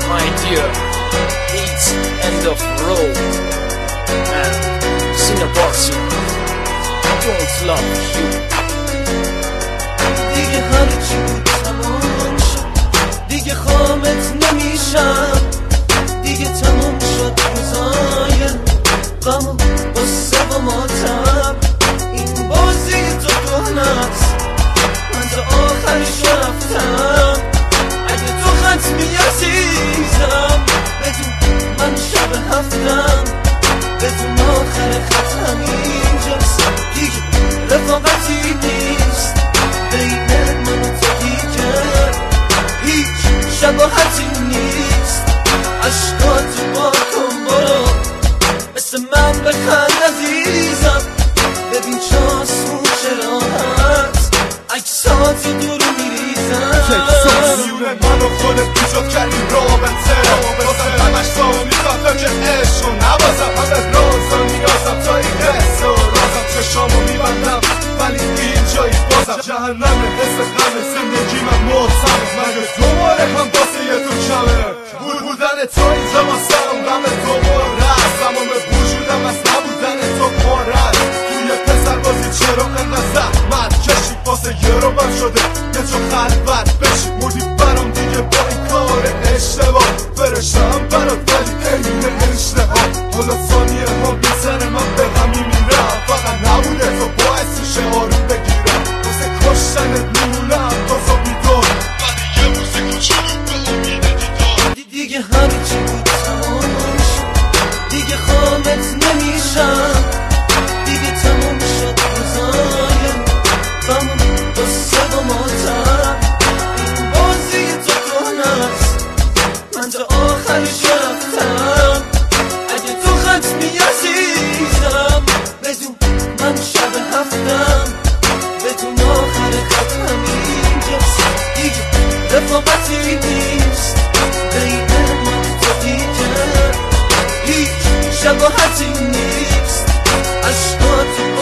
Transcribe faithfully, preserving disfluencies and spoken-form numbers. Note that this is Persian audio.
my dear, it's end of road. And Cinebarcia, I don't love you. دیگه هر چی بود تمام شد، دیگه خامت نمیشم، دیگه تمام شد روزای غم و غصه و ماتم. این بازی تو کهنه‌ست، من تا آخرش رفتم. اگه تو ختمی عزیزم، بدون من شب هفتم، بدون آخر خط همینجاست. دیگه رفاقتی نیست بین من و تو، دیگه هیچ شباهتی نیست. عشقاتو با کن برو، مثل من بخند عزیزم. ببین چه آسون چه راحت، عکساتو دور میریزم. میونه من و خودت ایجاد کردیم رابطه، بازم همش با میخواد که عشق و نبازم. من از رازم نیازم تا این قصه و رازم، چشامو میبندم ولی اینجایی بازم. جهنمه حس غمه، زندگی من معتمه، مگه دوباره هم واسه یه تو کمه. بود بودن تو اینجا من سرم غم دوباره است، تمام وجودم از نبودن تو پاره است. توی پسر بازی چرا انقدر زحمت کشی، واسه یه رو من شده یه جو خلوت بشی. مودی برام دیگه با این کار اشتباه، فرشتم برات ولی اینه اشتباه. حالا ثانیه ها بی سر من به همی میرم، فقط نبوده تو باعث میشه آروم بگیرم. واسه کشتنت میمونم تازا بیدار، ولی یه روز کوچولو به امیده دیدار. دیگه همه چی بود تمام شد، دیگه خامت نمیشم، دیگه تمام شد روزای غم و غصه و ماتم. این بازی تو کهنه‌ست، من تا آخرش رفتم. اگه تو ختمی عزیزم، بدون من شب هفتم، بدون آخر خط همینجاست. دیگه رفاقتی نیست بین من و تو، دیگه هیچ شباهتی نیست. عشقاتو